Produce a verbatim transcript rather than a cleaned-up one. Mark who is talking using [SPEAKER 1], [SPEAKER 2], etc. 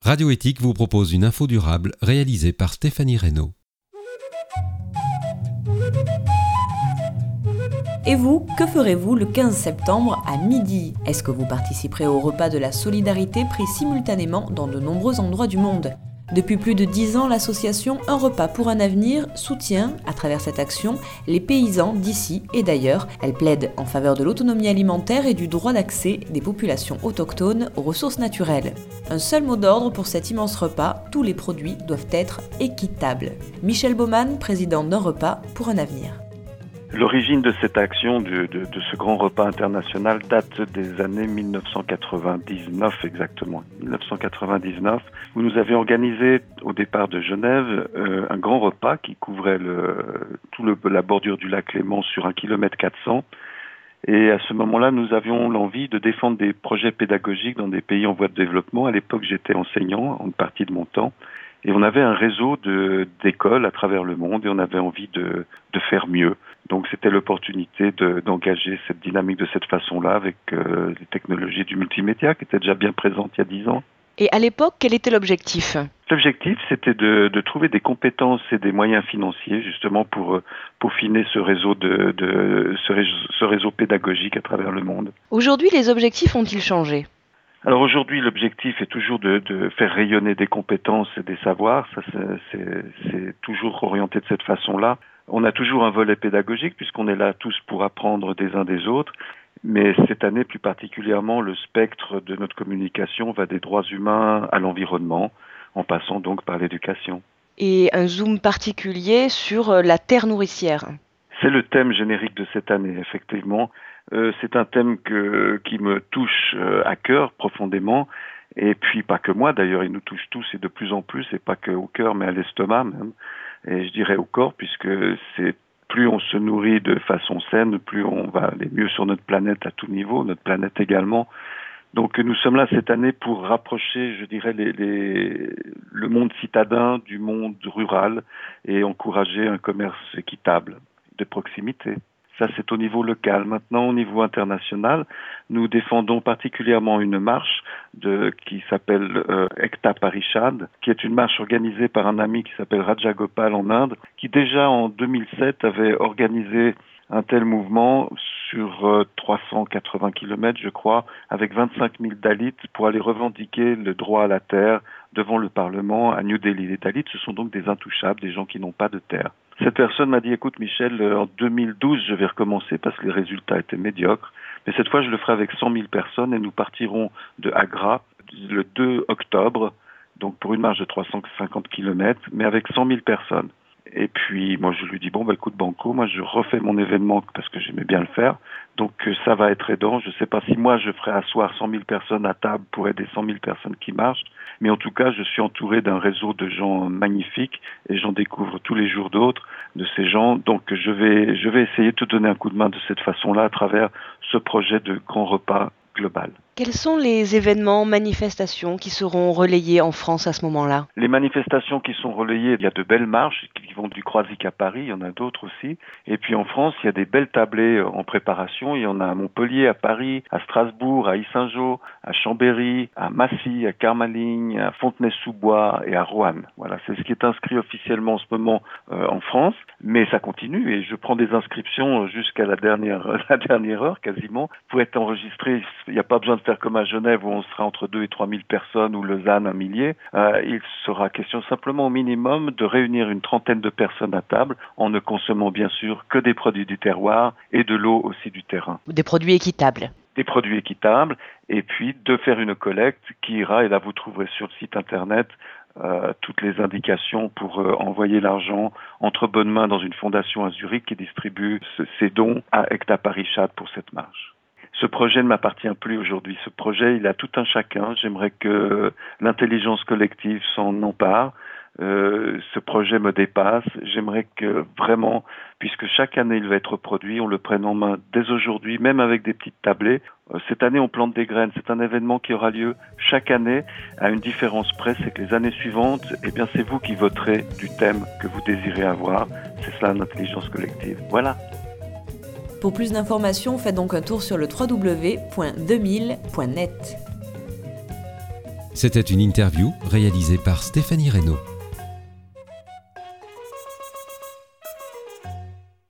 [SPEAKER 1] Radio Éthique vous propose une info durable réalisée par Stéphanie Reynaud.
[SPEAKER 2] Et vous, que ferez-vous le quinze septembre à midi ? Est-ce que vous participerez au repas de la solidarité pris simultanément dans de nombreux endroits du monde ? Depuis plus de dix ans, l'association Un repas pour un avenir soutient, à travers cette action, les paysans d'ici et d'ailleurs. Elle plaide en faveur de l'autonomie alimentaire et du droit d'accès des populations autochtones aux ressources naturelles. Un seul mot d'ordre pour cet immense repas, tous les produits doivent être équitables. Michel Baumann, président d'Un repas pour un avenir.
[SPEAKER 3] L'origine de cette action, de, de, de ce grand repas international, date des années dix-neuf cent quatre-vingt-dix-neuf exactement. dix-neuf cent quatre-vingt-dix-neuf, où nous avions organisé au départ de Genève euh, un grand repas qui couvrait le, tout le, la bordure du lac Léman sur un kilomètre quatre cents. Et à ce moment-là, nous avions l'envie de défendre des projets pédagogiques dans des pays en voie de développement. À l'époque, j'étais enseignant, en partie de mon temps. Et on avait un réseau de, d'écoles à travers le monde et on avait envie de, de faire mieux. Donc c'était l'opportunité de, d'engager cette dynamique de cette façon-là avec euh, les technologies du multimédia qui étaient déjà bien présentes il y a dix ans.
[SPEAKER 4] Et à l'époque, quel était l'objectif ?
[SPEAKER 3] L'objectif, c'était de, de trouver des compétences et des moyens financiers justement pour peaufiner ce réseau, de, de, ce réseau, ce réseau pédagogique à travers le monde.
[SPEAKER 4] Aujourd'hui, les objectifs ont-ils changé ?
[SPEAKER 3] Alors aujourd'hui, l'objectif est toujours de, de faire rayonner des compétences et des savoirs. Ça, c'est, c'est, c'est toujours orienté de cette façon-là. On a toujours un volet pédagogique puisqu'on est là tous pour apprendre des uns des autres. Mais cette année, plus particulièrement, le spectre de notre communication va des droits humains à l'environnement, en passant donc par l'éducation.
[SPEAKER 4] Et un zoom particulier sur la terre nourricière.
[SPEAKER 3] C'est le thème générique de cette année, effectivement. Euh, c'est un thème que, qui me touche euh, à cœur profondément, et puis pas que moi d'ailleurs, il nous touche tous et de plus en plus, et pas que au cœur mais à l'estomac même, et je dirais au corps, puisque c'est plus on se nourrit de façon saine, plus on va aller mieux sur notre planète à tout niveau, notre planète également. Donc nous sommes là cette année pour rapprocher, je dirais, les, les, le monde citadin du monde rural et encourager un commerce équitable, de proximité. Ça, c'est au niveau local. Maintenant, au niveau international, nous défendons particulièrement une marche de, qui s'appelle euh, Ekta Parishad, qui est une marche organisée par un ami qui s'appelle Raja Gopal en Inde, qui déjà en deux mille sept avait organisé un tel mouvement sur euh, trois cent quatre-vingts kilomètres, je crois, avec vingt-cinq mille Dalits pour aller revendiquer le droit à la terre devant le Parlement à New Delhi. Les Dalits, ce sont donc des intouchables, des gens qui n'ont pas de terre. Cette personne m'a dit, écoute Michel, en deux mille douze, je vais recommencer parce que les résultats étaient médiocres. Mais cette fois, je le ferai avec cent mille personnes et nous partirons de Agra le deux octobre, donc pour une marche de trois cent cinquante kilomètres, mais avec cent mille personnes. Et puis, moi, je lui dis, bon, bah, écoute, Banco, moi, je refais mon événement parce que j'aimais bien le faire. Donc, ça va être aidant. Je ne sais pas si moi, je ferai asseoir cent mille personnes à table pour aider cent mille personnes qui marchent. Mais en tout cas, je suis entouré d'un réseau de gens magnifiques et j'en découvre tous les jours d'autres de ces gens. Donc, je vais, je vais essayer de te donner un coup de main de cette façon-là à travers ce projet de grand repas global.
[SPEAKER 4] Quels sont les événements, manifestations qui seront relayés en France à ce moment-là ?
[SPEAKER 3] Les manifestations qui sont relayées, il y a de belles marches qui vont du Croisic à Paris, il y en a d'autres aussi. Et puis en France, il y a des belles tablées en préparation. Il y en a à Montpellier, à Paris, à Strasbourg, à Yssingeaux, à Chambéry, à Massy, à Carmaligne, à Fontenay-sous-Bois et à Roanne. Voilà, c'est ce qui est inscrit officiellement en ce moment euh, en France. Mais ça continue et je prends des inscriptions jusqu'à la dernière, la dernière heure quasiment pour être enregistré. Il n'y a pas besoin de faire comme à Genève où on sera entre deux et trois mille personnes ou Lausanne un millier. Euh, il sera question simplement au minimum de réunir une trentaine de personnes à table en ne consommant bien sûr que des produits du terroir et de l'eau aussi du terrain.
[SPEAKER 4] Des produits équitables.
[SPEAKER 3] Des produits équitables et puis de faire une collecte qui ira, et là vous trouverez sur le site internet Euh, toutes les indications pour euh, envoyer l'argent entre bonnes mains dans une fondation à Zurich qui distribue ce, ces dons à Ekta Parishad pour cette marche. Ce projet ne m'appartient plus aujourd'hui. Ce projet, il a tout un chacun. J'aimerais que l'intelligence collective s'en empare. Euh, ce projet me dépasse. J'aimerais que vraiment, puisque chaque année il va être produit, on le prenne en main dès aujourd'hui, même avec des petites tablées. Euh, cette année, on plante des graines. C'est un événement qui aura lieu chaque année à une différence près, c'est que les années suivantes, eh bien, c'est vous qui voterez du thème que vous désirez avoir. C'est cela l'intelligence collective. Voilà.
[SPEAKER 2] Pour plus d'informations, faites donc un tour sur le w w w point deux mille point net.
[SPEAKER 1] C'était une interview réalisée par Stéphanie Reynaud.